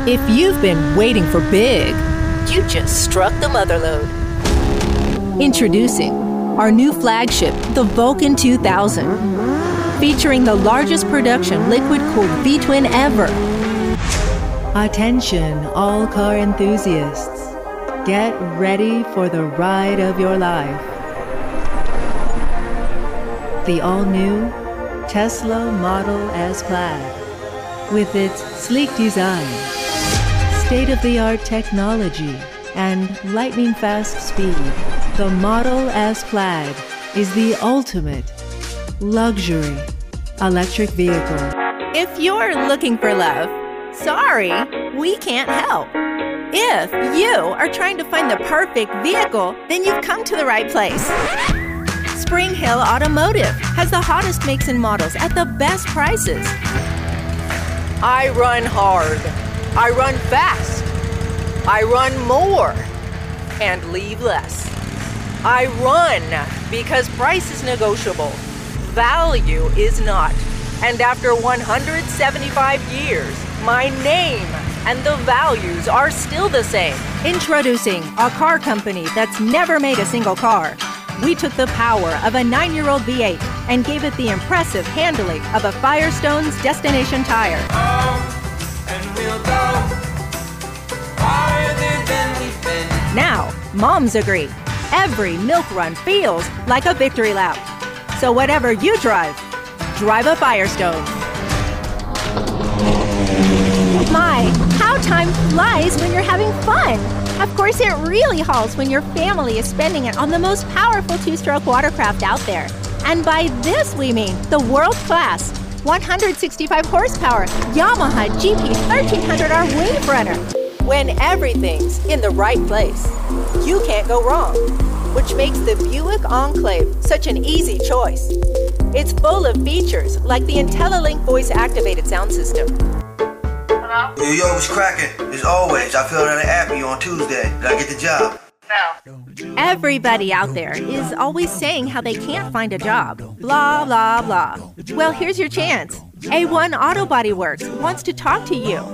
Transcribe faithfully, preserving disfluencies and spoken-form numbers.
If you've been waiting for big, you just struck the motherlode. Introducing our new flagship, the Vulcan two thousand, featuring the largest production liquid-cooled V-twin ever. Attention, all car enthusiasts. Get ready for the ride of your life. The all-new Tesla Model S Plaid, with its sleek design, state-of-the-art technology, and lightning-fast speed. The Model S Plaid is the ultimate luxury electric vehicle. If you're looking for love, sorry, we can't help. If you are trying to find the perfect vehicle, then you've come to the right place. Spring Hill Automotive has the hottest makes and models at the best prices. I run hard. I run fast. I run more and leave less. I run because price is negotiable. Value is not. And after one hundred seventy-five years, my name and the values are still the same. Introducing a car company that's never made a single car. We took the power of a nine-year-old V eight and gave it the impressive handling of a Firestone's Destination tire. Oh, and we'll go farther than we've been. Now, moms agree. Every milk run feels like a victory lap. So whatever you drive, drive a Firestone. My, how time flies when you're having fun. Of course, it really hauls when your family is spending it on the most powerful two-stroke watercraft out there. And by this we mean the world-class one hundred sixty-five horsepower Yamaha G P thirteen hundred R Wave Runner. When everything's in the right place, you can't go wrong, which makes the Buick Enclave such an easy choice. It's full of features like the IntelliLink voice-activated sound system. Hello? Yo, yo, what's cracking? As always, I filled out an app for you on Tuesday. Did I get the job? No. Everybody out there is always saying how they can't find a job. Blah, blah, blah. Well, here's your chance. A one Auto Body Works wants to talk to you.